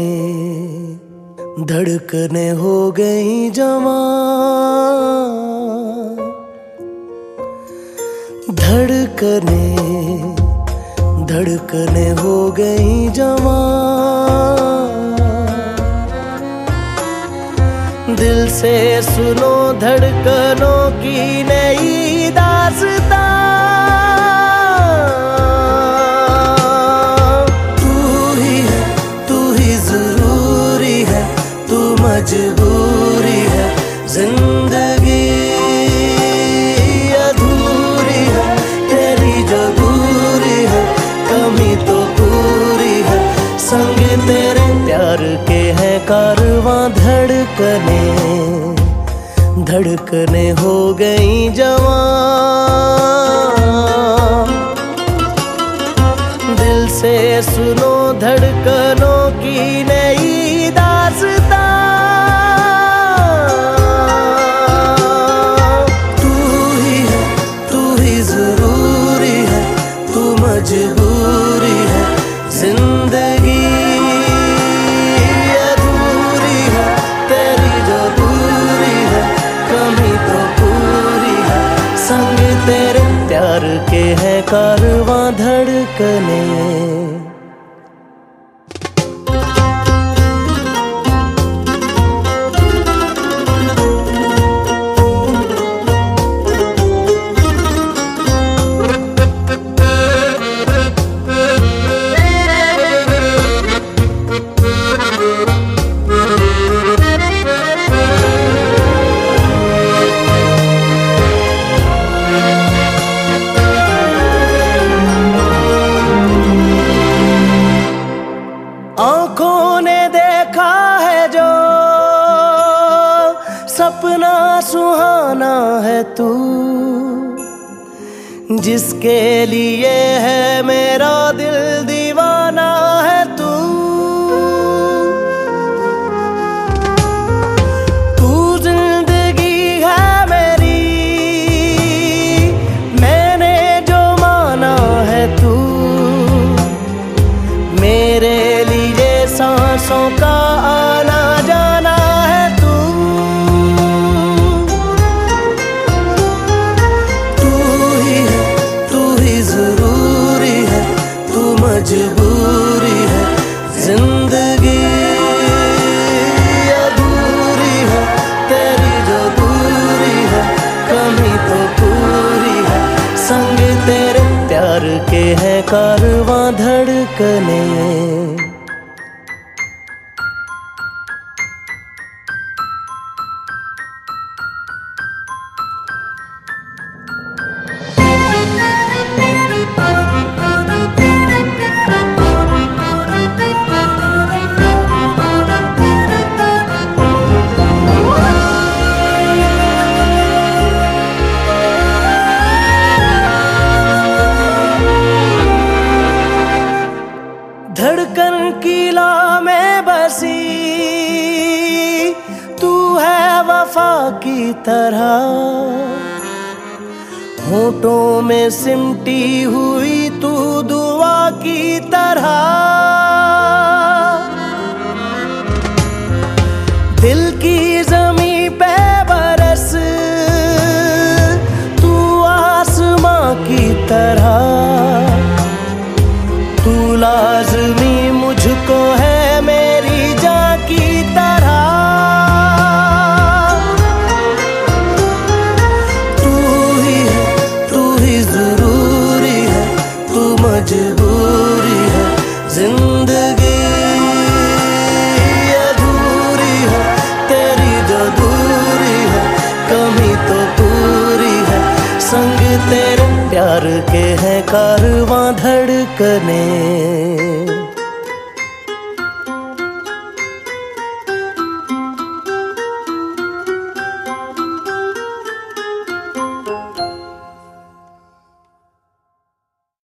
धड़कने हो गई जवां, धड़कने धड़कने हो गई जवां। दिल से सुनो धड़कनों की नई दास्तां। मजबूरी है जिंदगी अधूरी है, तेरी जो दूरी है कमी तो पूरी है। संग तेरे प्यार के हैं कारवां, धड़कने धड़कने हो गई जवां। दिल से सुनो धड़कनों की नई दास्तां। मजबूरी है जिंदगी अधूरी है, तेरी जो दूरी है कमी तो पूरी है। संग तेरे प्यार के हैं कारवां, धड़कने आँखों ने देखा है जो सपना सुहाना है तू, जिसके लिए है मेरा दिल दीवाना है तू। तू जिंदगी है मेरी, मैंने जो माना है तू। मेरे सांसों का आना जाना है तू। तू ही जरूरी है, तू मजबूरी है जिंदगी अधूरी है, तेरी जो दूरी है कमी तो पूरी है। संग तेरे प्यार के हैं कारवां, धड़कने धड़कन की लौ में बसी तू है वफा की तरह, होठों में सिमटी हुई तू दुआ की तरह। दिल की ज़मीं पे बरस तू आसमां की तरह। तू लाज़मी मुझको है मेरी जान की तरह। तू ही ज़रूरी है, तू मजबूरी है जिंदगी अधूरी है, तेरी जो दूरी है कमी तो पूरी है। संग तेरे प्यार के हैं कारवां, धड़कने